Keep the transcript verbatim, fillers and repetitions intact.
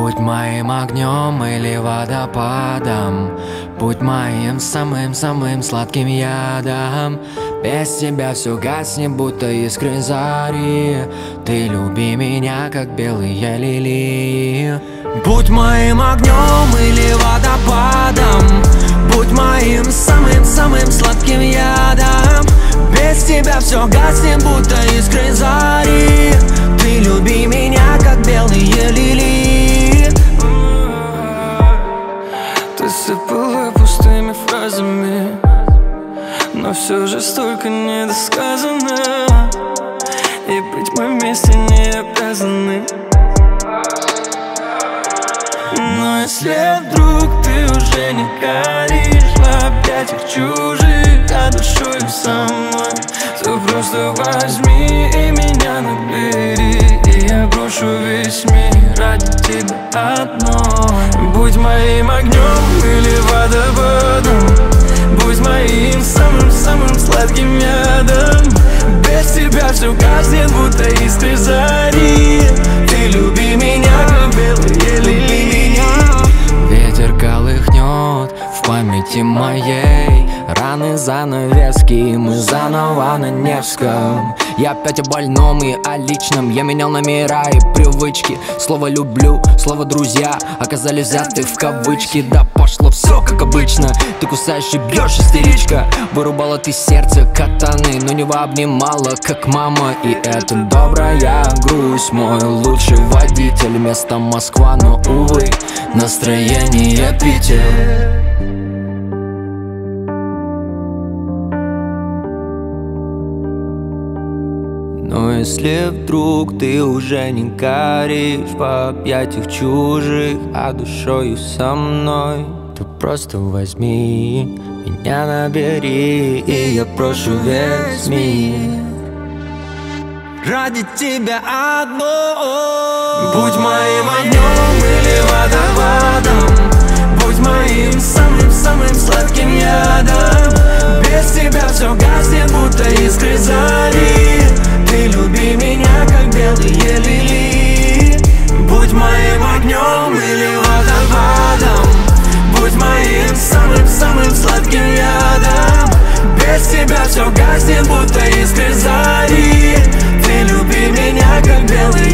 Будь моим огнем или водопадом, будь моим самым-самым сладким ядом. Без тебя все гаснет, будто искры зари. Ты люби меня, как белые лилии. Будь моим огнем или водопадом, будь моим самым-самым сладким ядом. Без тебя все гаснет, будто искры зари. Ты люби меня, как белые лилии. Ты сыпала пустыми фразами, но все же столько недосказано, и быть мы вместе не обязаны. Но если вдруг ты уже не горишь в объятиях чужих, а душою со мной, то просто возьми и меня набери, и я брошу весь мир ради тебя одной. Будь моим огнем или водопадом, будь моим самым-самым сладким ядом. Без тебя все гаснет, будто искры зари. Ты люби меня, как белые лилии. Ветер колыхнет в памяти моей раны, занавески, мы заново на Невском. Я опять о больном и о личном. Я менял номера и привычки. Слово «люблю», слово «друзья» оказались взяты в кавычки. Да пошло все как обычно. Ты кусаешь и бьешь, истеричка. Вырубала ты сердце катаны, но не обнимала, как мама. И это добрая грусть. Мой лучший водитель, место Москва, но, увы, настроение Питер. Но если вдруг ты уже не горишь в объятиях чужих, а душою со мной, то просто возьми меня набери, и я прошу весь мир ради тебя одной. Будь моим огнем или водопадом, будь моим самым-самым сладким ядом. Без тебя все гаснет, будто искры зари. Ты люби меня, как белые лилии. Будь моим огнем или водопадом, будь моим самым-самым сладким ядом. Без тебя все гаснет, будто искры зари. Ты люби меня, как белые